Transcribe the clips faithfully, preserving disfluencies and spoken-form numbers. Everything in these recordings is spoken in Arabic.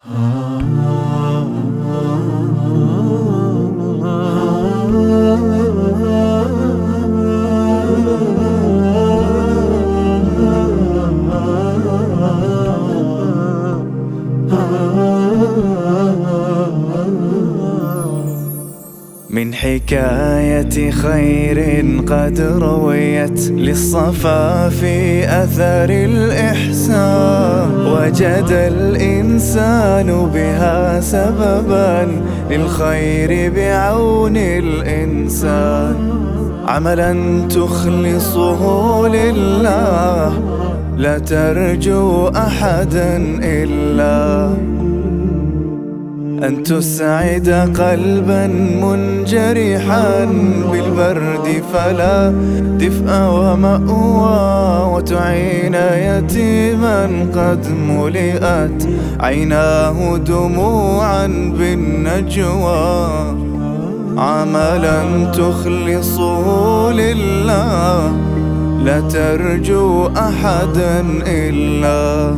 من حكاية خير قد رويت للصفا في أثر الإحسان، وجد الإنسان بها سببا للخير بعون الإنسان. عملا تخلصه لله لا ترجو أحدا إلا أن تسعد قلبا منجرحا بالبرد فلا دفء ومأوى، وتعين يتيما قد ملئت عيناه دموعا بالنجوى. عملا تخلصه لله لا ترجو أحدا إلا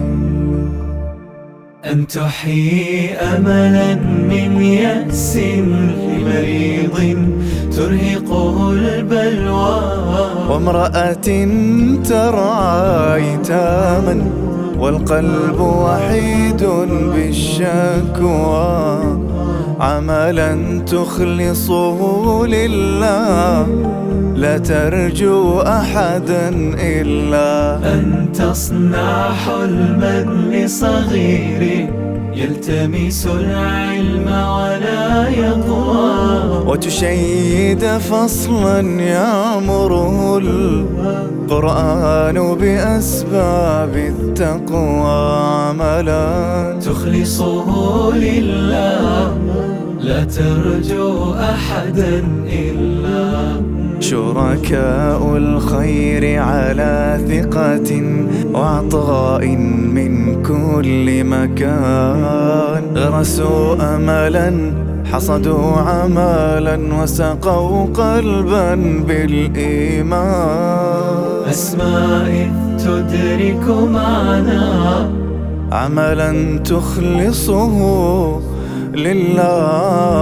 أن تحيي أملا من يأس لمريض ترهقه البلوى، وامرأة ترعى أيتاما والقلب وحيد بالشكوى. عملا تخلصه لله لا ترجو أحدا إلا أن تصنع حلما لصغير يلتمس العلم ولا يقوى، وتشيد فصلا يأمره القرآن بأسباب التقوى. عملا تخلصه لله لا ترجو أحدا إلا شركاء الخير على ثقة وعطاء من كل مكان، غرسوا أملا حصدوا عمالا وسقوا قلبا بالإيمان. أسماء إذ تدرك معنا عملا تخلصه لله